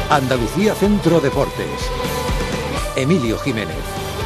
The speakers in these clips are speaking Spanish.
Andalucía Centro Deportes. Emilio Jiménez.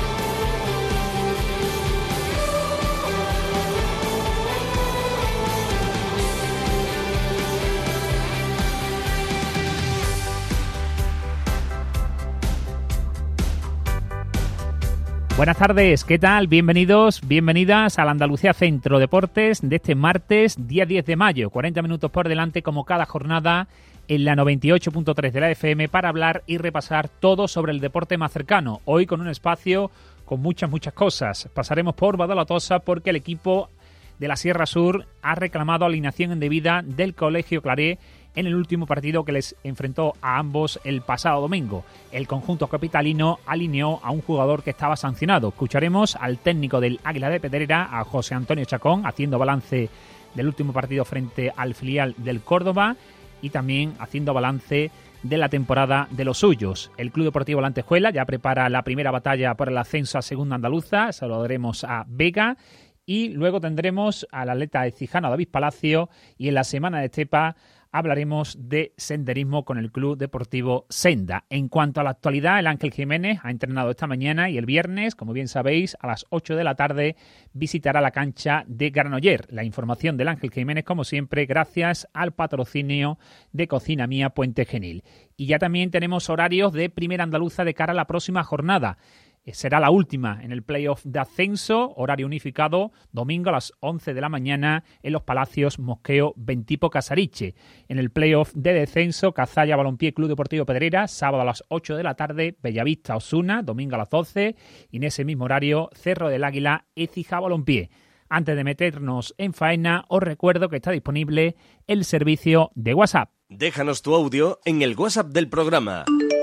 Buenas tardes, ¿qué tal? Bienvenidos, bienvenidas al Andalucía Centro Deportes de este martes, día 10 de mayo. 40 minutos por delante, como cada jornada, en la 98.3 de la FM para hablar y repasar todo sobre el deporte más cercano. Hoy con un espacio con muchas cosas. Pasaremos por Badalatosa porque el equipo de la Sierra Sur ha reclamado alineación indebida del Colegio Claré en el último partido que les enfrentó a ambos el pasado domingo. El conjunto capitalino alineó a un jugador que estaba sancionado. Escucharemos al técnico del Águila de Pedrera, a José Antonio Chacón, haciendo balance del último partido frente al filial del Córdoba y también haciendo balance de la temporada de los suyos. El Club Deportivo La Antejuela ya prepara la primera batalla por el ascenso a Segunda Andaluza. Saludaremos a Vega y luego tendremos al atleta ecijano David Palacio, y en la semana de Estepa hablaremos de senderismo con el Club Deportivo Senda. En cuanto a la actualidad, el Ángel Jiménez ha entrenado esta mañana y el viernes, como bien sabéis, a las 8 de la tarde visitará la cancha de Granoller. La información del Ángel Jiménez, como siempre, gracias al patrocinio de Cocina Mía Puente Genil. Y ya también tenemos horarios de Primera Andaluza de cara a la próxima jornada. Será la última en el playoff de ascenso, horario unificado, domingo a las 11 de la mañana en los Palacios Mosqueo Ventipo Casariche. En el playoff de descenso, Cazalla Balompié Club Deportivo Pedrera, sábado a las 8 de la tarde, Bellavista Osuna, domingo a las 12, y en ese mismo horario, Cerro del Águila, Écija Balompié. Antes de meternos en faena, os recuerdo que está disponible el servicio de WhatsApp. Déjanos tu audio en el WhatsApp del programa.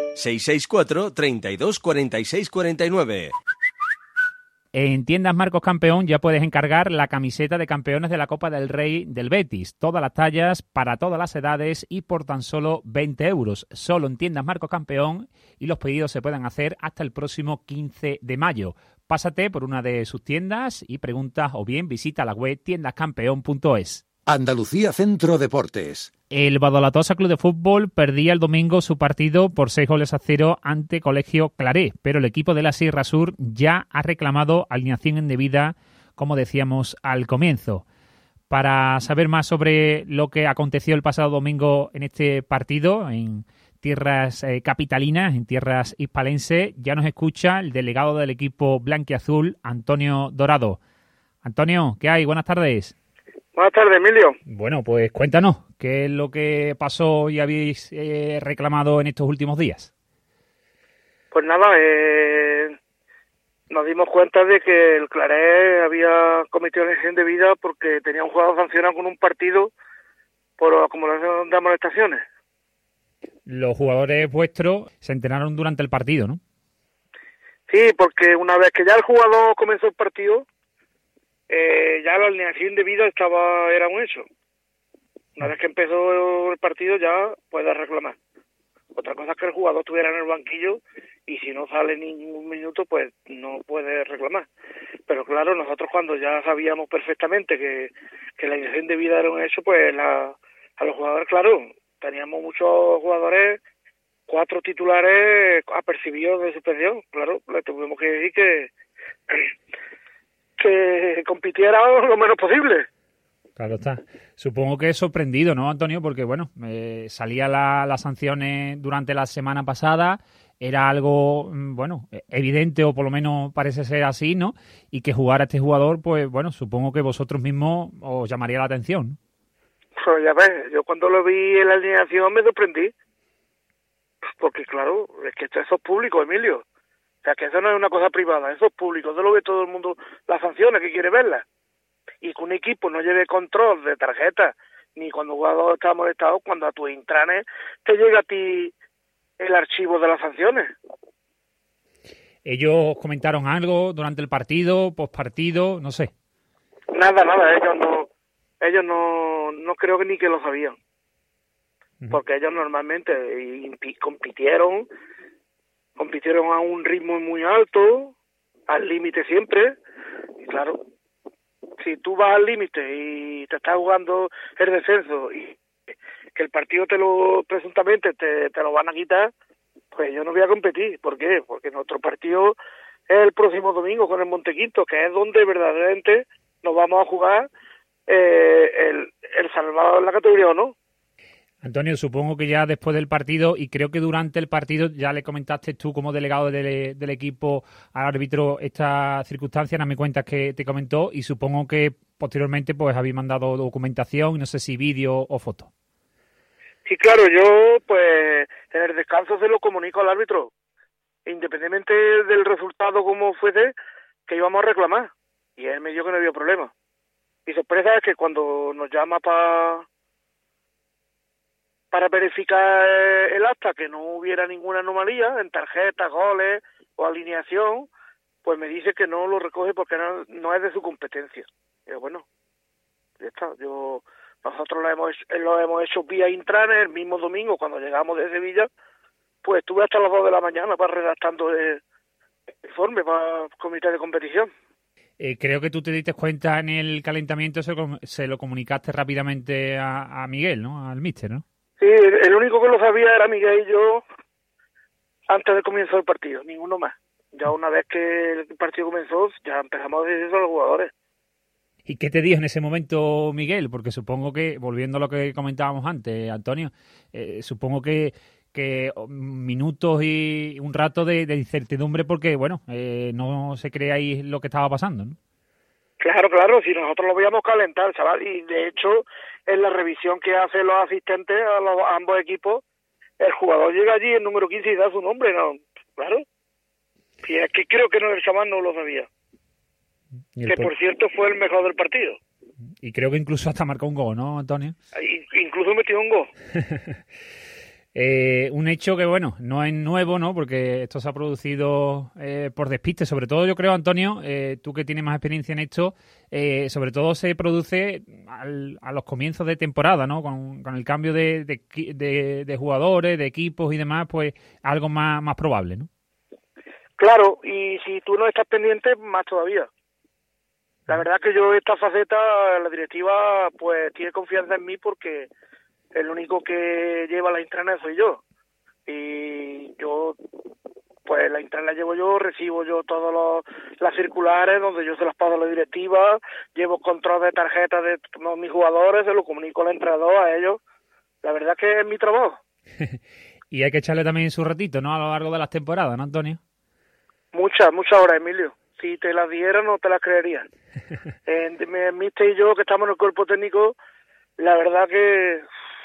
664 32 46 49. En Tiendas Marcos Campeón ya puedes encargar la camiseta de campeones de la Copa del Rey del Betis. Todas las tallas, para todas las edades y por tan solo 20 euros. Solo en Tiendas Marcos Campeón, y los pedidos se pueden hacer hasta el próximo 15 de mayo. Pásate por una de sus tiendas y pregunta, o bien visita la web tiendascampeón.es. Andalucía Centro Deportes. El Badalatosa Club de Fútbol perdía el domingo su partido por 6-0 ante Colegio Claré, pero el equipo de la Sierra Sur ya ha reclamado alineación indebida, como decíamos al comienzo. Para saber más sobre lo que aconteció el pasado domingo en este partido, en tierras capitalinas, en tierras hispalenses, ya nos escucha el delegado del equipo blanquiazul, Antonio Dorado. Antonio, ¿qué hay? Buenas tardes. Buenas tardes, Emilio. Bueno, pues cuéntanos, ¿qué es lo que pasó y habéis reclamado en estos últimos días? Pues nada, nos dimos cuenta de que el Claré había cometido una indebida porque tenía un jugador sancionado con un partido por acumulación de amonestaciones. Los jugadores vuestros se enteraron durante el partido, ¿no? Sí, porque una vez que ya el jugador comenzó el partido, ya la alineación indebida era un hecho. Una vez que empezó el partido ya puede reclamar. Otra cosa es que el jugador estuviera en el banquillo y si no sale ningún minuto pues no puede reclamar. Pero claro, nosotros cuando ya sabíamos perfectamente que la alineación indebida era un hecho, pues a los jugadores, claro, teníamos muchos jugadores, 4 titulares apercibidos de suspensión. Claro, le tuvimos que decir que compitiera lo menos posible. Claro está. Supongo que es sorprendido, ¿no, Antonio? Porque, bueno, salía las sanciones durante la semana pasada, era algo, bueno, evidente, o por lo menos parece ser así, ¿no? Y que jugara este jugador, pues, bueno, supongo que vosotros mismos os llamaría la atención, ¿no? Pues ya ves, yo cuando lo vi en la alineación me sorprendí. Porque, claro, es que eso es público, Emilio. O sea, que eso no es una cosa privada, eso es público, eso lo ve todo el mundo, las sanciones que quiere verlas. Y que un equipo no lleve control de tarjetas, ni cuando un jugador está molestado, cuando a tu intranet te llega a ti el archivo de las sanciones. ¿Ellos comentaron algo durante el partido, postpartido, no sé? Nada, ellos no creo que ni que lo sabían. Porque ellos normalmente compitieron a un ritmo muy alto, al límite siempre, y claro, si tú vas al límite y te estás jugando el descenso y que el partido presuntamente te lo van a quitar, pues yo no voy a competir. ¿Por qué? Porque nuestro partido es el próximo domingo con el Montequinto, que es donde verdaderamente nos vamos a jugar el salvado en la categoría o no. Antonio, supongo que ya después del partido, y creo que durante el partido ya le comentaste tú como delegado del equipo al árbitro esta circunstancia, no me cuentas que te comentó, y supongo que posteriormente pues habéis mandado documentación, no sé si vídeo o foto. Sí, claro, yo pues en el descanso se lo comunico al árbitro, independientemente del resultado como fuese, que íbamos a reclamar, y él me dijo que no había problema. Mi sorpresa es que cuando nos llama para verificar el acta, que no hubiera ninguna anomalía en tarjetas, goles o alineación, pues me dice que no lo recoge porque no es de su competencia. Y yo, bueno, ya está. Nosotros lo hemos hecho vía intranet el mismo domingo cuando llegamos de Sevilla, pues estuve hasta las 2 de la mañana redactando el informe para el comité de competición. Creo que tú te diste cuenta en el calentamiento, se lo comunicaste rápidamente a Miguel, ¿no? Al míster, ¿no? Sí, el único que lo sabía era Miguel y yo antes del comienzo del partido, ninguno más. Ya una vez que el partido comenzó, ya empezamos a decir eso a los jugadores. ¿Y qué te dijo en ese momento Miguel? Porque supongo que, volviendo a lo que comentábamos antes, Antonio, supongo que minutos y un rato de incertidumbre porque, bueno, no se cree ahí lo que estaba pasando, ¿no? Claro, si nosotros lo veíamos calentar, chaval, y de hecho, en la revisión que hacen los asistentes a ambos equipos, el jugador llega allí, el número 15, y da su nombre, ¿no? Claro. Y es que creo que el chaval no lo sabía. Que por cierto fue el mejor del partido. Y creo que incluso hasta marcó un gol, ¿no, Antonio? Incluso metió un gol. Un hecho que, bueno, no es nuevo, ¿no? Porque esto se ha producido por despiste. Sobre todo, yo creo, Antonio, tú que tienes más experiencia en esto, sobre todo se produce a los comienzos de temporada, ¿no? Con el cambio de jugadores, de equipos y demás, pues algo más probable, ¿no? Claro, y si tú no estás pendiente, más todavía. La verdad que yo esta faceta, la directiva, pues tiene confianza en mí porque el único que lleva la intranet soy yo. Y yo, pues la intranet la llevo yo, recibo yo todas las circulares donde yo se las paso a la directiva, llevo control de tarjetas de todos mis jugadores, se lo comunico al entrenador, a ellos. La verdad que es mi trabajo. Y hay que echarle también su ratito, ¿no? A lo largo de las temporadas, ¿no, Antonio? Muchas horas, Emilio. Si te las diera no te las creerías. Mister y yo, que estamos en el cuerpo técnico, la verdad que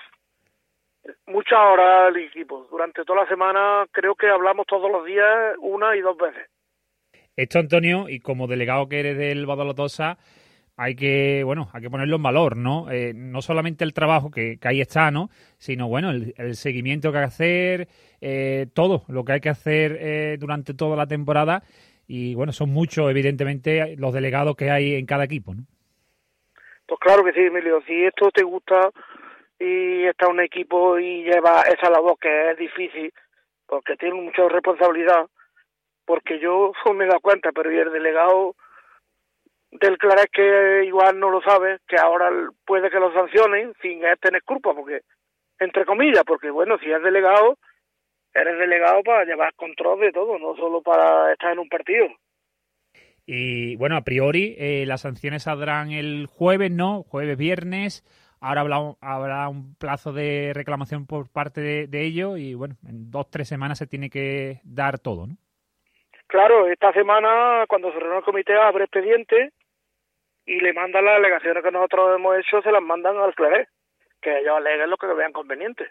muchas horas al equipo. Durante toda la semana creo que hablamos todos los días 1 y 2 veces. Esto, Antonio, y como delegado que eres del Badalona, hay que ponerlo en valor, ¿no? No solamente el trabajo que ahí está, ¿no? Sino, bueno, el seguimiento que hay que hacer, todo lo que hay que hacer durante toda la temporada. Y, bueno, son muchos, evidentemente, los delegados que hay en cada equipo, ¿no? Pues claro que sí, Emilio. Si esto te gusta y está un equipo y lleva esa labor que es difícil, porque tiene mucha responsabilidad, porque yo me he dado cuenta, pero y el delegado del Claret que igual no lo sabe, que ahora puede que lo sancionen sin tener culpa, porque, entre comillas, porque bueno, si es delegado, eres delegado para llevar control de todo, no solo para estar en un partido. Y bueno, a priori las sanciones saldrán el jueves, ¿no? Jueves, viernes. Ahora habrá un plazo de reclamación por parte de ellos y bueno, en 2-3 semanas se tiene que dar todo, ¿no? Claro, esta semana cuando se reúne el comité abre expediente y le mandan las alegaciones que nosotros hemos hecho, se las mandan al Claret, que ellos aleguen lo que vean conveniente.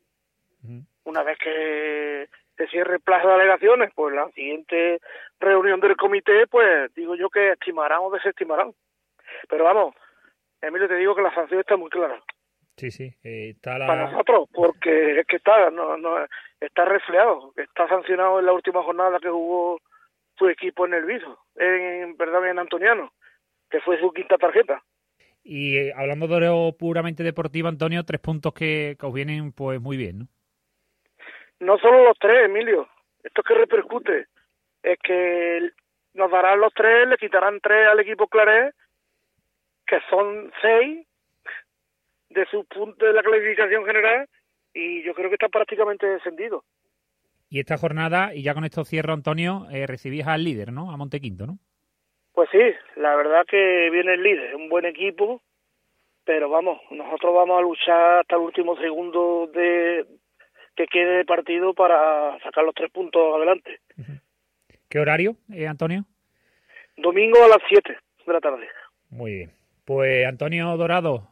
Una vez que se cierre el plazo de alegaciones, pues la siguiente reunión del comité, pues digo yo que estimarán o desestimarán. Pero vamos, Emilio, te digo que la sanción está muy clara. Sí, para nosotros, porque es que está está reflejado, está sancionado en la última jornada que jugó su equipo en el Viso, en Antoniano, que fue su 5ª tarjeta. Y hablando de lo puramente deportivo, Antonio, 3 puntos que os vienen pues muy bien, ¿no? No solo los 3, Emilio. Esto que repercute es que nos darán los 3, le quitarán 3 al equipo Claret, que son 6 sus puntos de la clasificación general y yo creo que está prácticamente descendido. Y esta jornada, y ya con esto cierro, Antonio, recibís al líder, ¿no? A Montequinto, ¿no? Pues sí, la verdad que viene el líder, es un buen equipo, pero vamos, nosotros vamos a luchar hasta el último segundo que quede de partido para sacar los 3 puntos adelante. ¿Qué horario, Antonio? Domingo a las 7 de la tarde. Muy bien. Pues Antonio Dorado,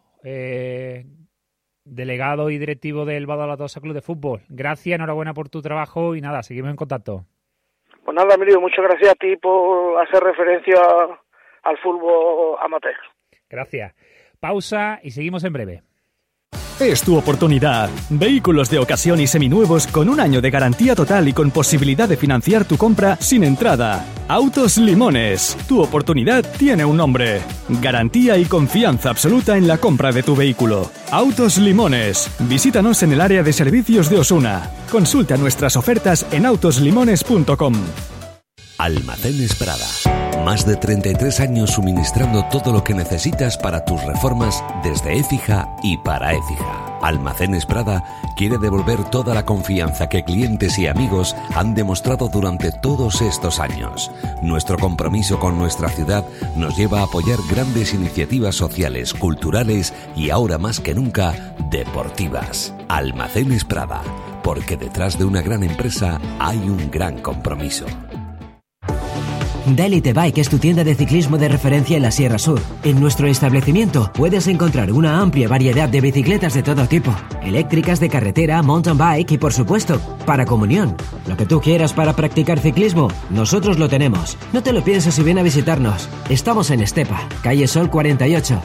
delegado y directivo del Badalatosa Club de Fútbol. Gracias, enhorabuena por tu trabajo y nada, seguimos en contacto. Pues nada, Emilio, muchas gracias a ti por hacer referencia al fútbol amateur. Gracias. Pausa y seguimos en breve. Es tu oportunidad. Vehículos de ocasión y seminuevos con un año de garantía total y con posibilidad de financiar tu compra sin entrada. Autos Limones. Tu oportunidad tiene un nombre. Garantía y confianza absoluta en la compra de tu vehículo. Autos Limones. Visítanos en el área de servicios de Osuna. Consulta nuestras ofertas en autoslimones.com. Almacenes Prada. Más de 33 años suministrando todo lo que necesitas para tus reformas desde Écija y para Écija. Almacenes Prada quiere devolver toda la confianza que clientes y amigos han demostrado durante todos estos años. Nuestro compromiso con nuestra ciudad nos lleva a apoyar grandes iniciativas sociales, culturales y ahora más que nunca, deportivas. Almacenes Prada, porque detrás de una gran empresa hay un gran compromiso. Delite Bike es tu tienda de ciclismo de referencia en la Sierra Sur. En nuestro establecimiento puedes encontrar una amplia variedad de bicicletas de todo tipo, eléctricas, de carretera, mountain bike y, por supuesto, para comunión. Lo que tú quieras para practicar ciclismo, nosotros lo tenemos. No te lo pienses y ven a visitarnos. Estamos en Estepa, calle Sol 48.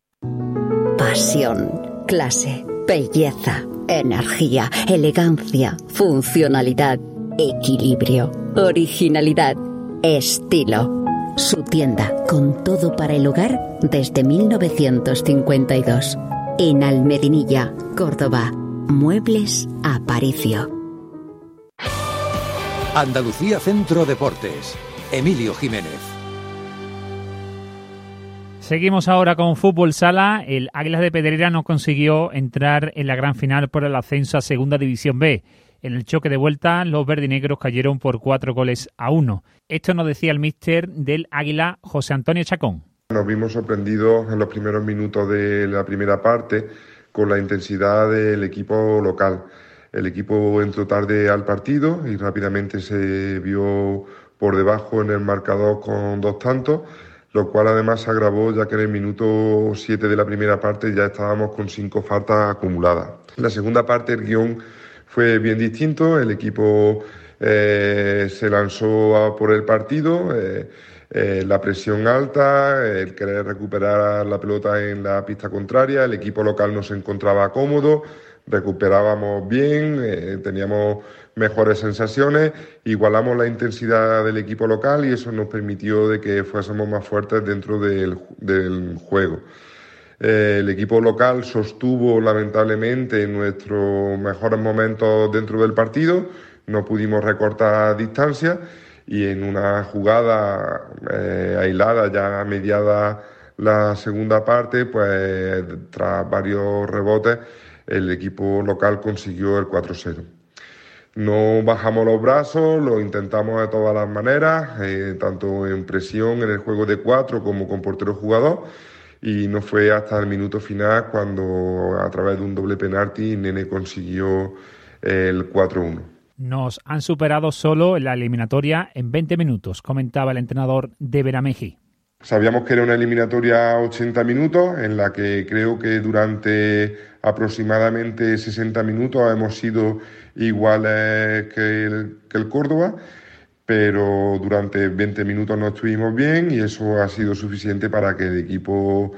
Pasión, clase, belleza, energía, elegancia, funcionalidad, equilibrio, originalidad, estilo. Su tienda con todo para el hogar desde 1952. En Almedinilla, Córdoba. Muebles Aparicio. Andalucía Centro Deportes. Emilio Jiménez. Seguimos ahora con Fútbol Sala. El Águilas de Pedrera no consiguió entrar en la gran final por el ascenso a Segunda División B. En el choque de vuelta, los verdinegros cayeron por 4-1. Esto nos decía el míster del Águila, José Antonio Chacón. Nos vimos sorprendidos en los primeros minutos de la primera parte con la intensidad del equipo local. El equipo entró tarde al partido y rápidamente se vio por debajo en el marcador con 2 tantos, lo cual además se agravó ya que en el minuto 7 de la primera parte ya estábamos con 5 faltas acumuladas. En la segunda parte el guión fue bien distinto, el equipo se lanzó por el partido, la presión alta, el querer recuperar la pelota en la pista contraria, el equipo local no se encontraba cómodo, recuperábamos bien, teníamos mejores sensaciones, igualamos la intensidad del equipo local y eso nos permitió de que fuésemos más fuertes dentro del juego. El equipo local sostuvo lamentablemente nuestros mejores momentos dentro del partido, no pudimos recortar distancia y en una jugada aislada ya mediada la segunda parte, pues tras varios rebotes el equipo local consiguió el 4-0. No bajamos los brazos, lo intentamos de todas las maneras, tanto en presión en el juego de 4 como con portero jugador. Y no fue hasta el minuto final cuando, a través de un doble penalti, Nene consiguió el 4-1. Nos han superado solo en la eliminatoria en 20 minutos, comentaba el entrenador de Beramejí. Sabíamos que era una eliminatoria a 80 minutos, en la que creo que durante aproximadamente 60 minutos hemos sido iguales que el Córdoba, pero durante 20 minutos no estuvimos bien y eso ha sido suficiente para que el equipo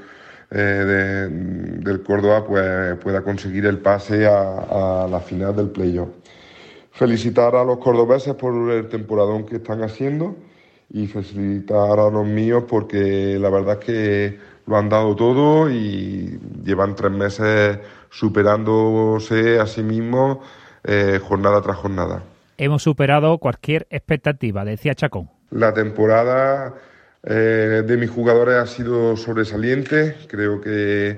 del Córdoba pues, pueda conseguir el pase a la final del playoff. Felicitar a los cordobeses por el temporadón que están haciendo y felicitar a los míos porque la verdad es que lo han dado todo y llevan 3 meses superándose a sí mismos jornada tras jornada. Hemos superado cualquier expectativa, decía Chacón. La temporada de mis jugadores ha sido sobresaliente. Creo que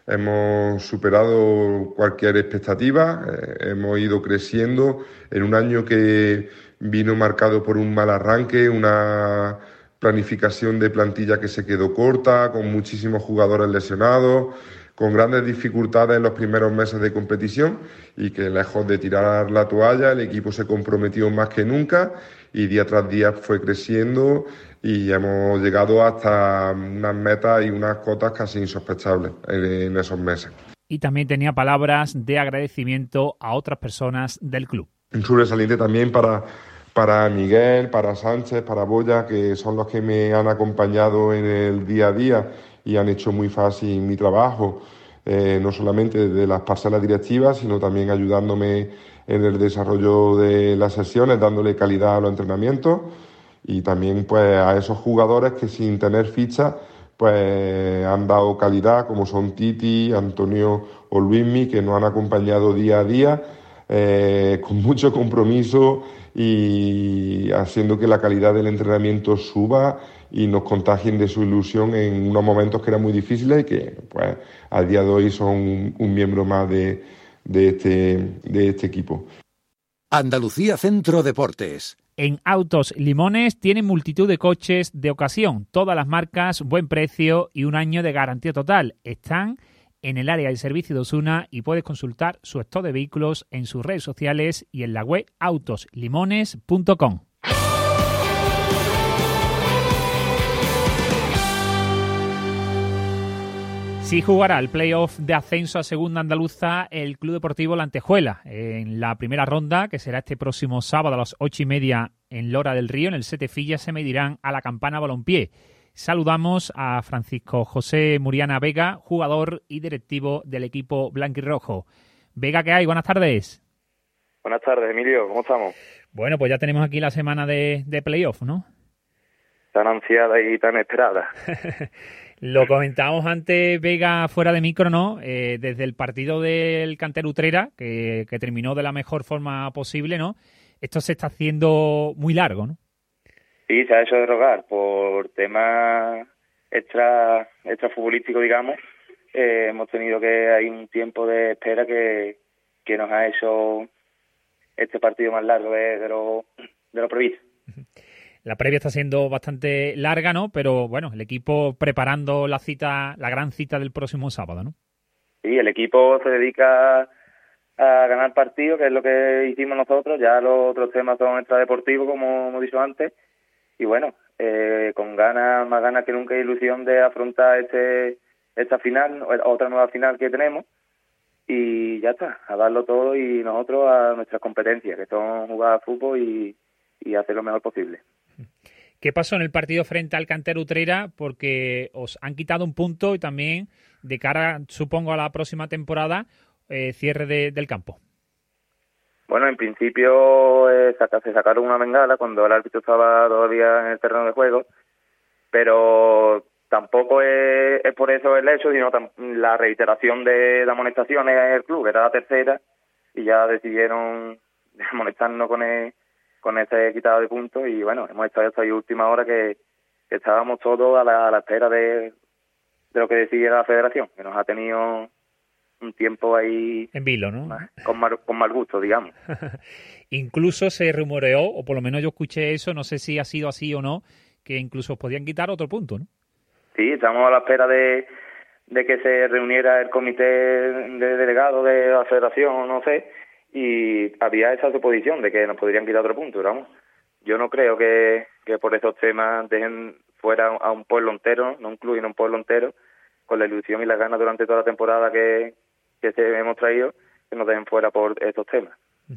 hemos superado cualquier expectativa, hemos ido creciendo en un año que vino marcado por un mal arranque, una planificación de plantilla que se quedó corta, con muchísimos jugadores lesionados, con grandes dificultades en los primeros meses de competición y que lejos de tirar la toalla, el equipo se comprometió más que nunca y día tras día fue creciendo y hemos llegado hasta unas metas y unas cotas casi insospechables en esos meses. Y también tenía palabras de agradecimiento a otras personas del club. Un sobresaliente también para Miguel, para Sánchez, para Boya, que son los que me han acompañado en el día a día y han hecho muy fácil mi trabajo, no solamente desde las parcelas directivas, sino también ayudándome en el desarrollo de las sesiones, dándole calidad a los entrenamientos y también pues a esos jugadores que sin tener ficha pues han dado calidad, como son Titi, Antonio o Luismi, que nos han acompañado día a día con mucho compromiso y haciendo que la calidad del entrenamiento suba y nos contagien de su ilusión en unos momentos que eran muy difíciles y que pues a día de hoy son un miembro más de este equipo. Andalucía Centro Deportes. En Autos Limones tienen multitud de coches de ocasión, todas las marcas, buen precio y un año de garantía total. Están en el área de servicio de Osuna y puedes consultar su stock de vehículos en sus redes sociales y en la web autoslimones.com. Sí jugará el playoff de ascenso a segunda andaluza el Club Deportivo La Antejuela en la primera ronda, que será este próximo sábado a las 8:30 en Lora del Río. En el Setefilla se medirán a la Campana Balompié. Saludamos a Francisco José Muriana Vega, jugador y directivo del equipo blanquirrojo. Vega, ¿qué hay? Buenas tardes. Buenas tardes, Emilio. ¿Cómo estamos? Bueno, pues ya tenemos aquí la semana de playoff, ¿no? Tan ansiada y tan esperada. Lo comentábamos antes, Vega, fuera de micro, ¿no? Desde el partido del Cantera Utrera, que terminó de la mejor forma posible, ¿no? Esto se está haciendo muy largo, ¿no? Sí, se ha hecho de rogar por temas extra futbolísticos, digamos. Hemos tenido que hay un tiempo de espera que nos ha hecho este partido más largo de lo previsto. La previa está siendo bastante larga, ¿no? Pero bueno, el equipo preparando la gran cita del próximo sábado, ¿no? Sí, el equipo se dedica a ganar partidos, que es lo que hicimos nosotros. Ya los otros temas son extradeportivos, como hemos dicho antes. Y bueno, con más ganas que nunca, ilusión de afrontar esta final, otra nueva final que tenemos. Y ya está, a darlo todo y nosotros a nuestras competencias, que son jugar a fútbol y hacer lo mejor posible. ¿Qué pasó en el partido frente al Cantera Utrera? Porque os han quitado un punto y también de cara, supongo, a la próxima temporada, cierre del campo. Bueno, en principio se sacaron una bengala cuando el árbitro estaba todavía en el terreno de juego, pero tampoco es por eso el hecho, sino la reiteración de las amonestaciones en el club, era la tercera, y ya decidieron amonestarnos con ese quitado de puntos. Y bueno, hemos estado hasta ahí última hora que estábamos todos a la espera de lo que decidiera la federación, que nos ha tenido un tiempo ahí en vilo, ¿no? Con mal gusto, digamos. Incluso se rumoreó, o por lo menos yo escuché eso, no sé si ha sido así o no, que incluso os podían quitar otro punto, ¿no? Sí, estamos a la espera de que se reuniera el comité de delegados de la federación, no sé, y había esa suposición de que nos podrían quitar otro punto, vamos. Yo no creo que por esos temas dejen fuera a un pueblo entero, no un club, sino un pueblo entero, con la ilusión y las ganas durante toda la temporada que hemos traído, que nos dejen fuera por estos temas.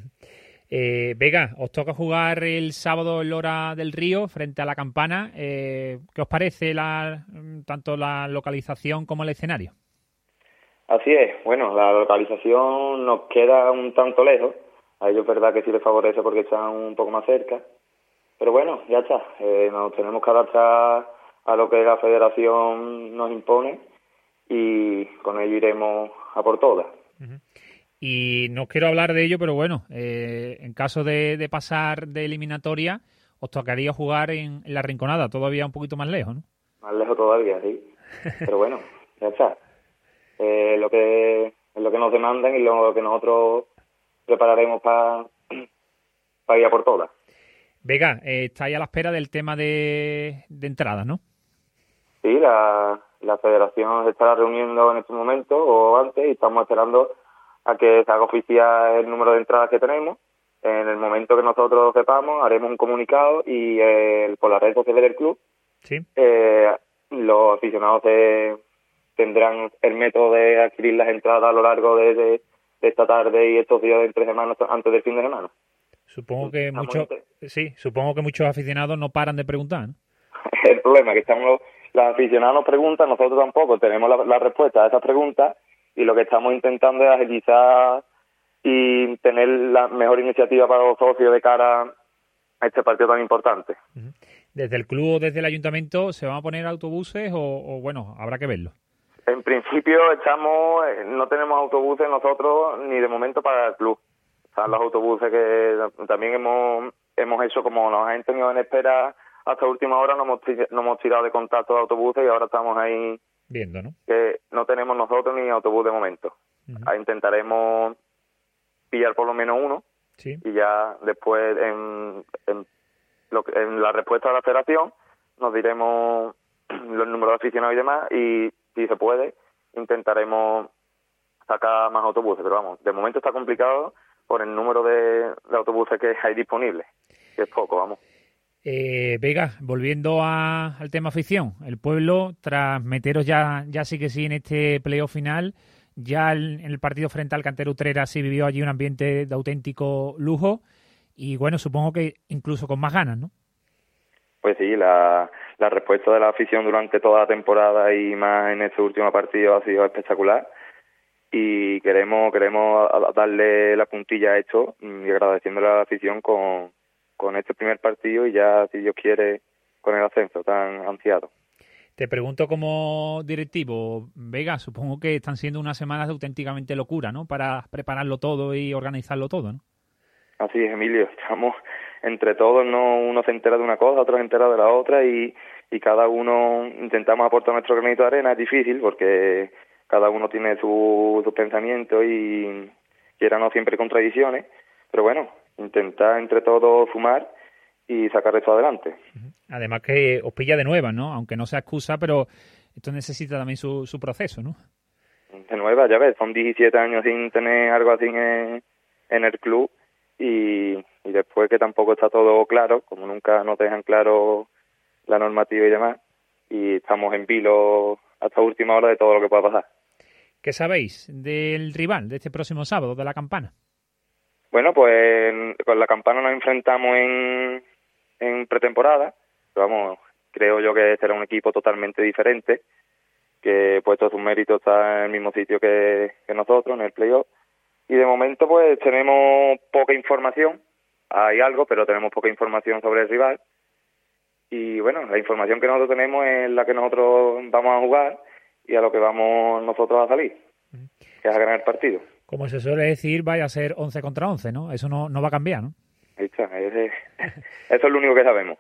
Vega, os toca jugar el sábado en Lora del Río frente a la Campana. ¿Qué os parece tanto la localización como el escenario? Así es. Bueno, la localización nos queda un tanto lejos. A ellos es verdad que sí les favorece porque están un poco más cerca. Pero bueno, ya está. Nos tenemos que adaptar a lo que la federación nos impone y con ello iremos a por todas. Uh-huh. Y no quiero hablar de ello, pero bueno, en caso de pasar de eliminatoria, os tocaría jugar en la Rinconada, todavía un poquito más lejos, ¿no? Más lejos todavía, sí. Pero bueno, ya está. lo que nos demandan y lo que nosotros prepararemos para ir a por todas. Vega, estáis a la espera del tema de entradas, ¿no? Sí, la federación se estará reuniendo en este momento o antes y estamos esperando a que se haga oficial el número de entradas que tenemos. En el momento que nosotros sepamos, haremos un comunicado y por las redes sociales del club, sí, los aficionados tendrán el método de adquirir las entradas a lo largo de esta tarde y estos días de entre semanas antes del fin de semana. Supongo que muchos aficionados no paran de preguntar, ¿no? El problema es que los aficionados nos preguntan, nosotros tampoco tenemos la respuesta a esas preguntas y lo que estamos intentando es agilizar y tener la mejor iniciativa para los socios de cara a este partido tan importante. ¿Desde el club o desde el ayuntamiento se van a poner autobuses o bueno, habrá que verlo? En principio no tenemos autobuses nosotros ni de momento para el club. Están los autobuses que también hemos hecho, como nos han tenido en espera hasta última hora, no hemos tirado de contacto de autobuses y ahora estamos ahí viendo, ¿no? Que no tenemos nosotros ni autobús de momento. Ahí intentaremos pillar por lo menos uno, sí, y ya después en la respuesta de la federación nos diremos los números de aficionados y demás, y si se puede intentaremos sacar más autobuses, pero vamos, de momento está complicado por el número de autobuses que hay disponibles, que es poco, vamos. Vega, volviendo al tema afición, el pueblo, tras meteros ya sí que sí en este playoff final, ya en el partido frente al Cantera Utrera sí vivió allí un ambiente de auténtico lujo y bueno, supongo que incluso con más ganas, ¿no? Pues sí, la respuesta de la afición durante toda la temporada y más en este último partido ha sido espectacular y queremos darle la puntilla a esto y agradeciéndole a la afición con este primer partido y ya, si Dios quiere, con el ascenso tan ansiado. Te pregunto como directivo, Vega, supongo que están siendo unas semanas de auténticamente locura, ¿no? Para prepararlo todo y organizarlo todo, ¿no? Así es, Emilio. Estamos entre todos, ¿no? Uno se entera de una cosa, otro se entera de la otra y cada uno intentamos aportar nuestro granito de arena. Es difícil porque cada uno tiene sus pensamientos y quiera no siempre contradicciones, pero bueno, intentar entre todos sumar y sacar esto adelante. Además que os pilla de nueva, ¿no? Aunque no sea excusa, pero esto necesita también su proceso, ¿no? De nueva, ya ves, son 17 años sin tener algo así en el club y después que tampoco está todo claro, como nunca nos dejan claro la normativa y demás, y estamos en vilo hasta última hora de todo lo que pueda pasar. ¿Qué sabéis del rival de este próximo sábado, de la Campana? Bueno, pues con la Campana nos enfrentamos en pretemporada, pero vamos, creo yo que será un equipo totalmente diferente, que puesto sus méritos está en el mismo sitio que nosotros, en el playoff, y de momento pues tenemos poca información, hay algo, pero tenemos poca información sobre el rival, y bueno, la información que nosotros tenemos es la que nosotros vamos a jugar y a lo que vamos nosotros a salir, que es a ganar el partido. Como se suele decir, vaya a ser 11 contra 11, ¿no? Eso no va a cambiar, ¿no? Ahí está, eso es lo único que sabemos.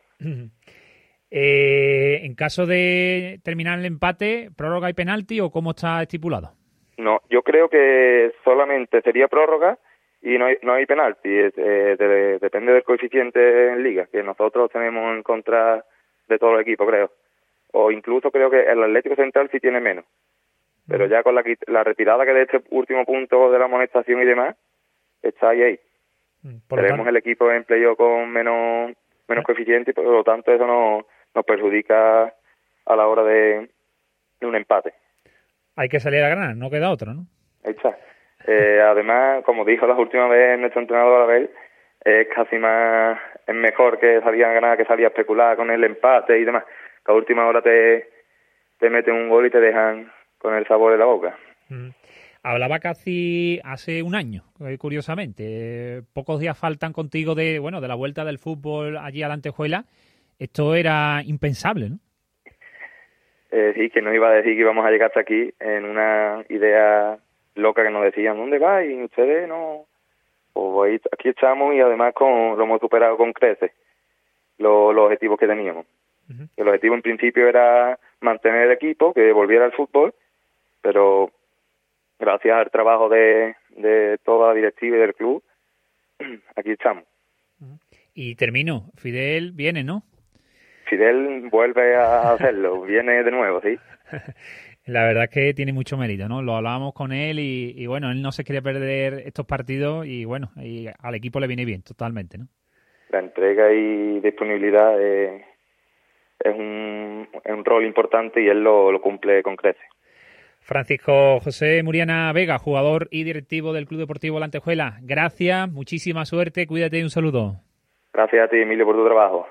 En caso de terminar el empate, ¿prórroga y penalti o cómo está estipulado? No, yo creo que solamente sería prórroga y no hay penalti. Depende del coeficiente en liga, que nosotros tenemos en contra de todo el equipo, creo. O incluso creo que el Atlético Central sí tiene menos. Pero ya con la retirada que de este último punto de la amonestación y demás, está ahí. Tenemos el equipo en playoff con menos coeficiente y por lo tanto eso nos perjudica a la hora de un empate. Hay que salir a ganar, no queda otro, ¿no? Ahí está. Además, como dijo la última vez nuestro entrenador Abel, es mejor que salir a ganar que salir a especular con el empate y demás. Que a última hora te meten un gol y te dejan con el sabor en la boca. Hablaba casi hace un año, curiosamente. Pocos días faltan contigo de la vuelta del fútbol allí a la Antejuela. Esto era impensable, ¿no? Sí, que nos iba a decir que íbamos a llegar hasta aquí en una idea loca que nos decían, ¿dónde vais? Y ustedes no... Pues aquí estamos y además lo hemos superado con creces los objetivos que teníamos. El objetivo en principio era mantener el equipo, que volviera al fútbol, pero gracias al trabajo de toda la directiva y del club, aquí estamos. Y termino, Fidel viene, ¿no? Fidel vuelve a hacerlo, viene de nuevo, sí. La verdad es que tiene mucho mérito, ¿no? Lo hablábamos con él y bueno, él no se quiere perder estos partidos y bueno, y al equipo le viene bien, totalmente, ¿no? La entrega y disponibilidad es un rol importante y él lo cumple con creces. Francisco José Muriana Vega, jugador y directivo del Club Deportivo La Antejuela. Gracias, muchísima suerte, cuídate y un saludo. Gracias a ti, Emilio, por tu trabajo.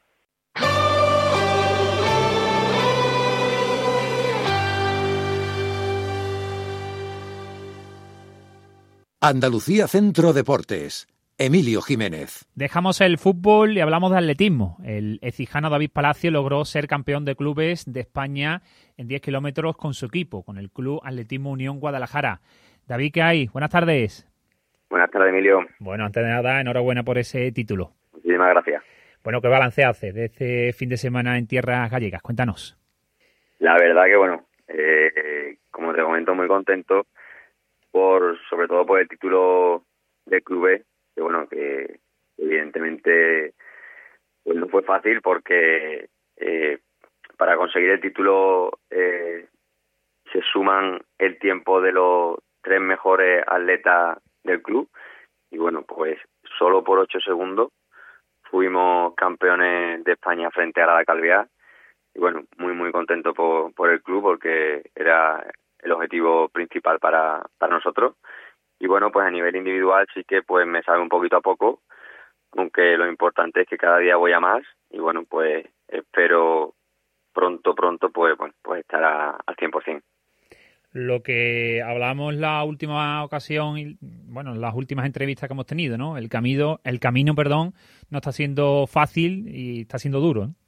Andalucía Centro Deportes. Emilio Jiménez. Dejamos el fútbol y hablamos de atletismo. El ecijano David Palacio logró ser campeón de clubes de España en 10 kilómetros con su equipo, con el Club Atletismo Unión Guadalajara. David, ¿qué hay? Buenas tardes. Buenas tardes, Emilio. Bueno, antes de nada, enhorabuena por ese título. Muchísimas gracias. Bueno, ¿qué balance haces de este fin de semana en tierras gallegas? Cuéntanos. La verdad que, bueno, como te comento, muy contento sobre todo por el título de clubes, que bueno, que evidentemente pues no fue fácil porque para conseguir el título se suman el tiempo de los 3 mejores atletas del club y bueno, pues solo por 8 segundos fuimos campeones de España frente a la Calviá y bueno, muy muy contento por el club porque era el objetivo principal para nosotros. Y bueno, pues a nivel individual sí que pues me sabe un poquito a poco, aunque lo importante es que cada día voy a más y bueno, pues espero pronto pues estar al 100%. Lo que hablamos la última ocasión y bueno, las últimas entrevistas que hemos tenido, ¿no? El camino, no está siendo fácil y está siendo duro, ¿eh?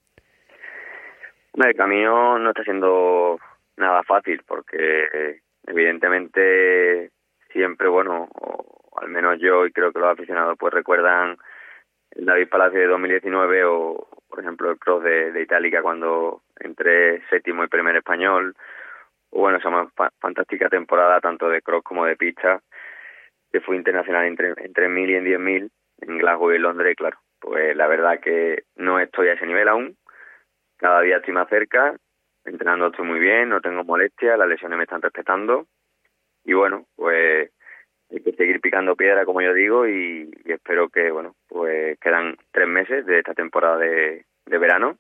El camino no está siendo nada fácil porque evidentemente siempre, bueno, o al menos yo y creo que los aficionados pues recuerdan el David Palacio de 2019 o por ejemplo el cross de Itálica cuando entré 7º y primer español o bueno, esa más fantástica temporada tanto de cross como de pista que fui internacional en 3.000 y en 10.000 en Glasgow y en Londres y claro, pues la verdad que no estoy a ese nivel aún, cada día estoy más cerca, entrenando estoy muy bien, no tengo molestias, las lesiones me están respetando y bueno, pues hay que seguir picando piedra como yo digo y espero que, bueno, pues quedan 3 meses de esta temporada de verano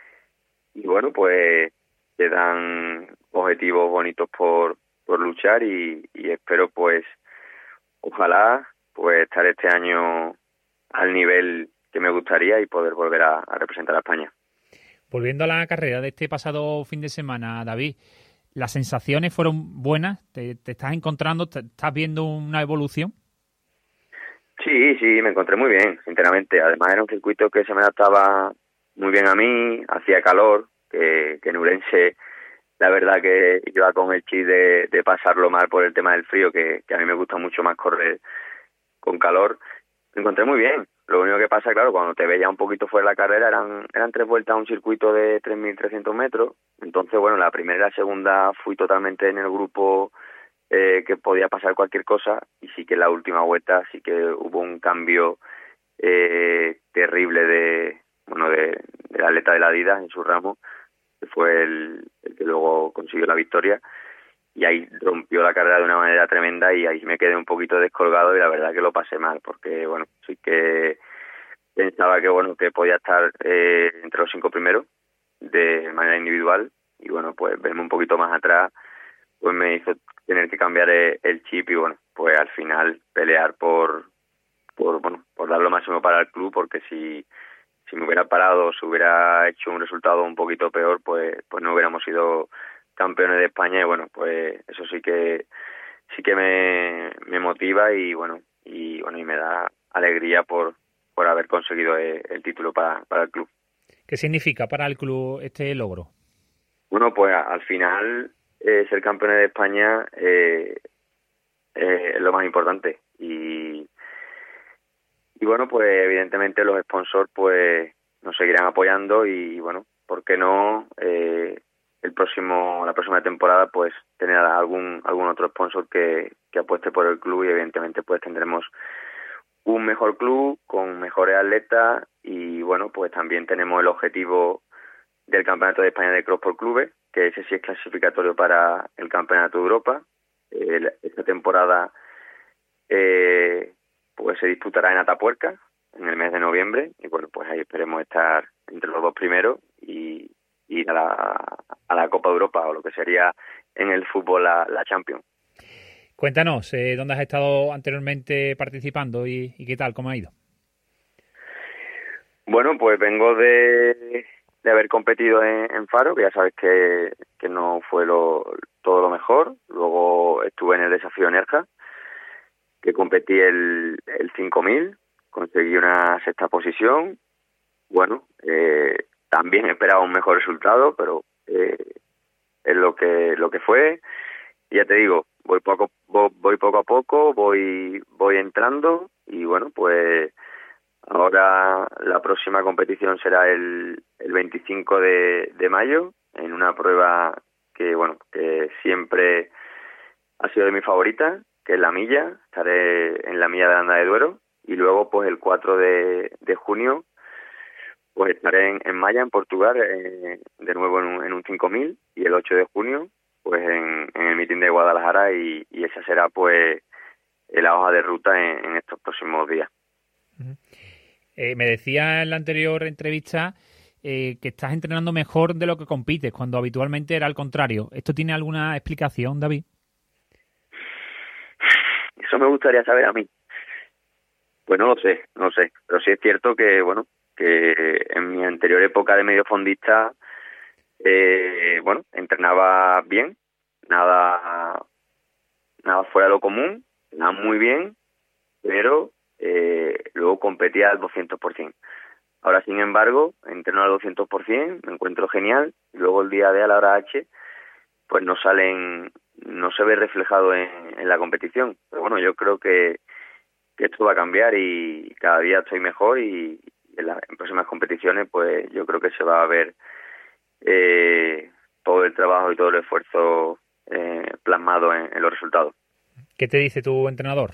y bueno, pues quedan objetivos bonitos por luchar y espero pues ojalá pues estar este año al nivel que me gustaría y poder volver a representar a España. Volviendo a la carrera de este pasado fin de semana, David, ¿las sensaciones fueron buenas? ¿Te estás encontrando, estás viendo una evolución? Sí, me encontré muy bien, sinceramente. Además era un circuito que se me adaptaba muy bien a mí, hacía calor, que en Urense la verdad que iba con el chip de pasarlo mal por el tema del frío, que a mí me gusta mucho más correr con calor. Me encontré muy bien. Lo único que pasa, claro, cuando te veía un poquito fuera de la carrera, eran 3 vueltas a un circuito de 3.300 metros. Entonces, bueno, la primera y la segunda fui totalmente en el grupo que podía pasar cualquier cosa. Y sí que en la última vuelta sí que hubo un cambio terrible del atleta de la Adidas en su ramo, que fue el que luego consiguió la victoria. Y ahí rompió la carrera de una manera tremenda y ahí me quedé un poquito descolgado y la verdad que lo pasé mal porque, bueno, sí que pensaba que, bueno, que podía estar entre los 5 primeros de manera individual y, bueno, pues verme un poquito más atrás pues me hizo tener que cambiar el chip y, bueno, pues al final pelear por dar lo máximo para el club porque si me hubiera parado o se hubiera hecho un resultado un poquito peor, pues no hubiéramos sido campeones de España y bueno, pues eso sí que me motiva y me da alegría por haber conseguido el título para el club. ¿Qué significa para el club este logro? Bueno, pues al final ser campeones de España es lo más importante y bueno, pues evidentemente los sponsors pues nos seguirán apoyando y bueno, ¿por qué no? la próxima temporada pues tener algún otro sponsor que apueste por el club, y evidentemente pues tendremos un mejor club con mejores atletas, y bueno, pues también tenemos el objetivo del Campeonato de España de Cross por clubes, que ese sí es clasificatorio para el Campeonato de Europa. Esta temporada pues se disputará en Atapuerca en el mes de noviembre, y bueno, pues ahí esperemos estar entre los 2 primeros y ir a la Copa de Europa, o lo que sería en el fútbol la Champions. Cuéntanos, ¿dónde has estado anteriormente participando y qué tal, cómo ha ido? Bueno, pues vengo de haber competido en Faro, que ya sabes que no fue todo lo mejor. Luego estuve en el desafío Nerja, que competí el 5000, conseguí una 6ª posición. Bueno, también esperaba un mejor resultado, pero es lo que fue. Y ya te digo, voy poco a poco, voy entrando, y bueno, pues ahora la próxima competición será el 25 de mayo, en una prueba que siempre ha sido de mi favorita, que es la milla. Estaré en la milla de Aranda de Duero, y luego pues el 4 de junio pues estaré en Maya, en Portugal, de nuevo en un 5000, y el 8 de junio pues en el meeting de Guadalajara, y esa será pues la hoja de ruta en estos próximos días. Me decía en la anterior entrevista que estás entrenando mejor de lo que compites, cuando habitualmente era al contrario. ¿Esto tiene alguna explicación, David? Eso me gustaría saber a mí. Pues no lo sé, pero sí es cierto que en mi anterior época de mediofondista entrenaba bien, nada fuera de lo común, nada muy bien, pero luego competía al 200%. Ahora, sin embargo, entreno al 200%, me encuentro genial, y luego el día D, a la hora H, pues no se ve reflejado en la competición. Pero bueno, yo creo que esto va a cambiar, y cada día estoy mejor, y en próximas competiciones pues yo creo que se va a ver todo el trabajo y todo el esfuerzo plasmado en los resultados. ¿Qué te dice tu entrenador?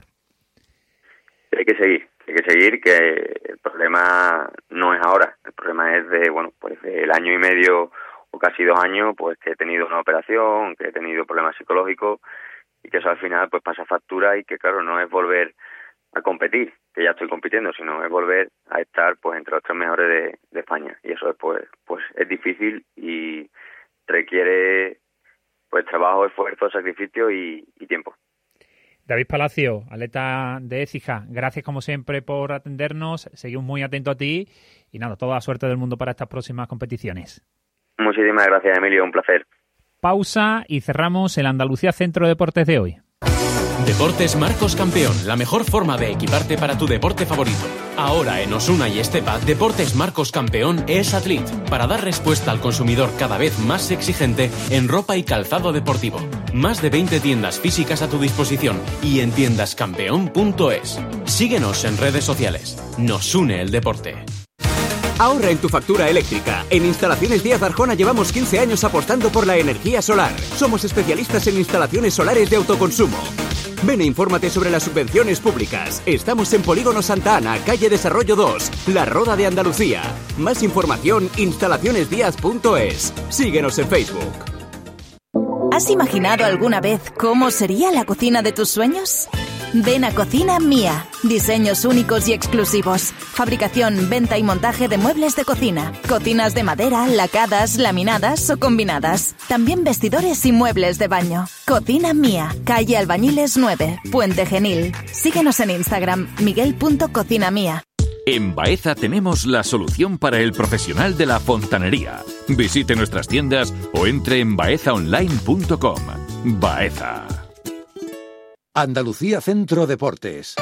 Hay que seguir, que el problema no es ahora, el problema es del año y medio o casi 2 años, pues que he tenido una operación, que he tenido problemas psicológicos, y que eso al final pues pasa factura, y que claro, no es volver a competir, que ya estoy compitiendo, sino es volver a estar pues entre los 3 mejores de España, y eso es pues es difícil, y requiere pues trabajo, esfuerzo, sacrificio y tiempo. David Palacio, atleta de Écija, gracias como siempre por atendernos, seguimos muy atentos a ti, y nada, toda la suerte del mundo para estas próximas competiciones. Muchísimas gracias, Emilio, un placer. Pausa y cerramos el Andalucía Centro de Deportes de hoy. Deportes Marcos Campeón, la mejor forma de equiparte para tu deporte favorito. Ahora en Osuna y Estepa, Deportes Marcos Campeón es Atlit, para dar respuesta al consumidor cada vez más exigente en ropa y calzado deportivo. Más de 20 tiendas físicas a tu disposición y en tiendascampeón.es. Síguenos en redes sociales. Nos une el deporte. Ahorra en tu factura eléctrica. En Instalaciones Díaz Arjona llevamos 15 años apostando por la energía solar. Somos especialistas en instalaciones solares de autoconsumo. Ven e infórmate sobre las subvenciones públicas. Estamos en Polígono Santa Ana, calle Desarrollo 2, La Roda de Andalucía. Más información, instalacionesdiaz.es. Síguenos en Facebook. ¿Has imaginado alguna vez cómo sería la cocina de tus sueños? Ven a Cocina Mía. Diseños únicos y exclusivos. Fabricación, venta y montaje de muebles de cocina. Cocinas de madera, lacadas, laminadas o combinadas. También vestidores y muebles de baño. Cocina Mía. Calle Albañiles 9, Puente Genil. Síguenos en Instagram, miguel.cocinamía. En Baeza tenemos la solución para el profesional de la fontanería. Visite nuestras tiendas o entre en baezaonline.com. Baeza. Andalucía Centro Deportes.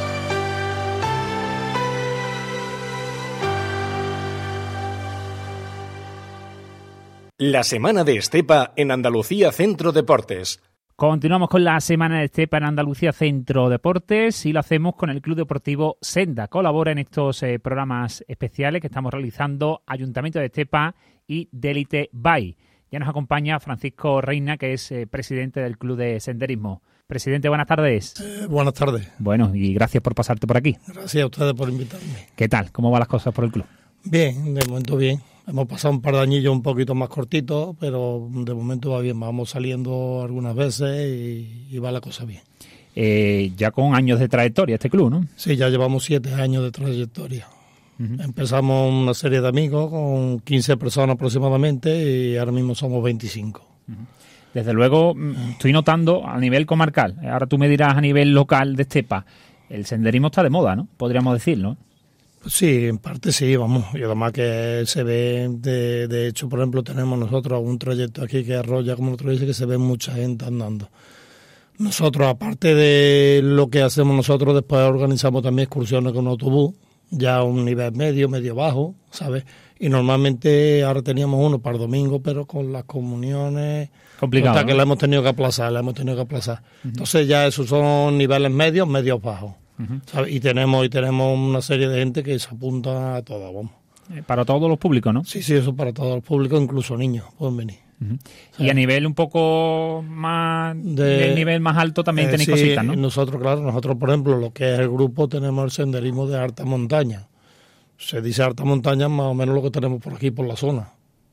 La semana de Estepa en Andalucía Centro Deportes. Continuamos con la semana de Estepa en Andalucía Centro Deportes, y lo hacemos con el Club Deportivo Senda. Colabora en estos programas especiales que estamos realizando Ayuntamiento de Estepa y Delite Bay. Ya nos acompaña Francisco Reina, que es presidente del Club de Senderismo. Presidente, buenas tardes. Buenas tardes. Bueno, y gracias por pasarte por aquí. Gracias a ustedes por invitarme. ¿Qué tal? ¿Cómo van las cosas por el club? Bien, de momento bien. Hemos pasado un par de añillos un poquito más cortitos, pero de momento va bien. Vamos saliendo algunas veces y va la cosa bien. Ya con años de trayectoria este club, ¿no? Sí, ya llevamos 7 años de trayectoria. Empezamos una serie de amigos con 15 personas aproximadamente y ahora mismo somos 25. Desde luego, estoy notando a nivel comarcal, ahora tú me dirás a nivel local de Estepa, el senderismo está de moda, ¿no? Podríamos decirlo. Pues sí, en parte sí, vamos. Y además que se ve, de hecho, por ejemplo, tenemos nosotros un trayecto aquí que arrolla, como otro dice, que se ve mucha gente andando. Nosotros, aparte de lo que hacemos nosotros, después organizamos también excursiones con autobús, ya a un nivel medio bajo, ¿sabes? Y normalmente ahora teníamos uno para el domingo, pero con las comuniones... Complicado, hasta que ¿no? la hemos tenido que aplazar, Entonces ya esos son niveles medios bajos. ¿Sabes? Y tenemos una serie de gente que se apunta a todas, vamos. Para todos los públicos, ¿no? Sí, eso para todos los públicos, incluso niños pueden venir. Y a nivel un poco más del nivel más alto también tenéis cositas, ¿no? Nosotros, por ejemplo, lo que es el grupo, tenemos el senderismo de alta montaña. Se dice alta montaña, más o menos lo que tenemos por aquí, por la zona.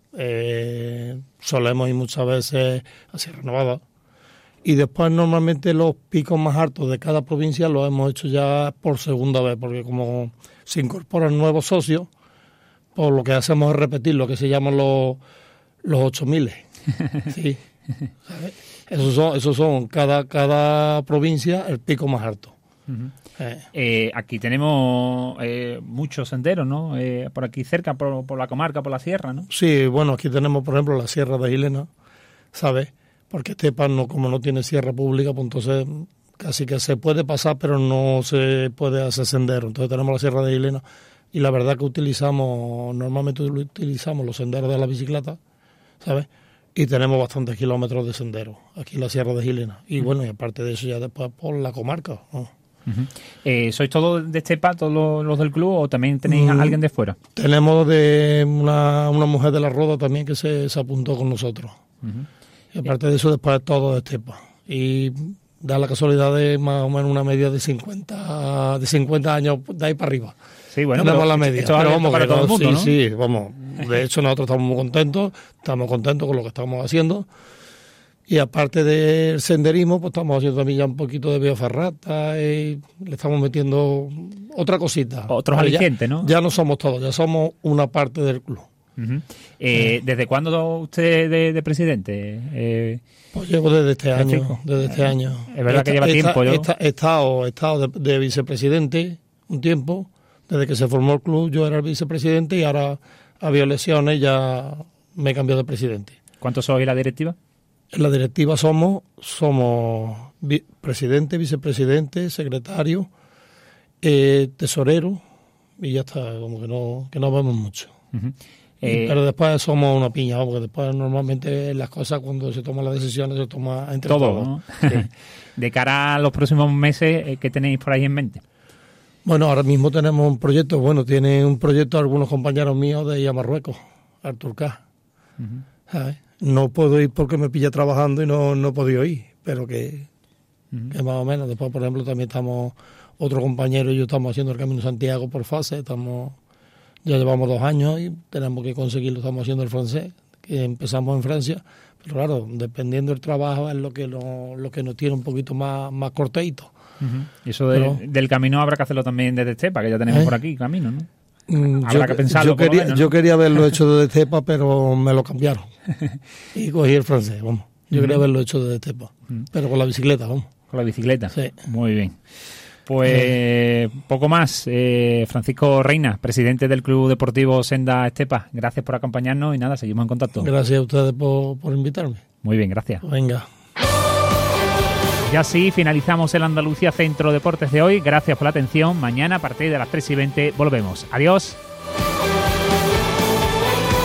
Solemos ir muchas veces a Sierra Nevada. Y después normalmente los picos más altos de cada provincia los hemos hecho ya por segunda vez, porque como se incorporan nuevos socios, pues lo que hacemos es repetir lo que se llaman los 8000. Sí. ¿Sabes? Esos son cada provincia el pico más alto. Aquí tenemos muchos senderos, ¿no? Por aquí cerca, por la comarca, por la sierra, ¿no? Sí, bueno, aquí tenemos, por ejemplo, la Sierra de Gilena, ¿sabes? Porque Estepa, como no tiene sierra pública, pues entonces casi que se puede pasar, pero no se puede hacer sendero. Entonces tenemos la Sierra de Gilena y la verdad que normalmente utilizamos los senderos de la bicicleta, ¿sabes? Y tenemos bastantes kilómetros de sendero aquí en la Sierra de Gilena. Y bueno, y aparte de eso ya después por la comarca, ¿no? ¿Sois todos de Estepa, todos los del club, o también tenéis a alguien de fuera? Tenemos de una mujer de la Roda también que se apuntó con nosotros. Y aparte de eso, después todo de Estepa. Y da la casualidad de más o menos una media de 50 años de ahí para arriba. Sí, bueno, tenemos la media. Esto vale para todo el mundo, sí, ¿no? Sí, vamos. De hecho, nosotros estamos muy contentos. Estamos contentos con lo que estamos haciendo. Y aparte del senderismo, pues estamos haciendo también ya un poquito de bioferrata y le estamos metiendo otra cosita. Otros alicientes, ¿no? Ya no somos todos, ya somos una parte del club. ¿Desde cuándo usted de presidente? Pues llevo desde este año. Es verdad que lleva tiempo. He estado de vicepresidente un tiempo. Desde que se formó el club yo era el vicepresidente y ahora había elecciones y ya me cambió de presidente. ¿Cuántos sois en la directiva? En la directiva somos presidente, vicepresidente, secretario, tesorero y ya está, como que no vemos mucho. Pero después somos una piña, porque después normalmente las cosas cuando se toman las decisiones se toma entre todos. ¿No? Sí. De cara a los próximos meses, ¿qué tenéis por ahí en mente? Bueno, ahora mismo tenemos un proyecto, tiene un proyecto algunos compañeros míos de ir a Marruecos, al Turcá. ¿Sabes? No puedo ir porque me pilla trabajando y no he podido ir, pero que más o menos. Después, por ejemplo, también estamos, otro compañero y yo estamos haciendo el Camino de Santiago por fase, ya llevamos 2 años y tenemos que conseguirlo, estamos haciendo el francés, que empezamos en Francia, pero claro, dependiendo del trabajo es lo que nos tiene un poquito más cortadito. Y eso del camino habrá que hacerlo también desde Estepa, que ya tenemos por aquí camino, ¿no? Habrá que pensarlo. Yo quería haberlo hecho desde Estepa, pero me lo cambiaron. Y cogí el francés, vamos. Yo quería haberlo hecho desde Estepa, pero con la bicicleta, vamos. Con la bicicleta. Sí. Muy bien. Pues poco más. Francisco Reina, presidente del Club Deportivo Senda Estepa. Gracias por acompañarnos y nada, seguimos en contacto. Gracias a ustedes por invitarme. Muy bien, gracias. Venga. Y así finalizamos el Andalucía Centro Deportes de hoy. Gracias por la atención. Mañana a partir de las 3:20 volvemos. Adiós.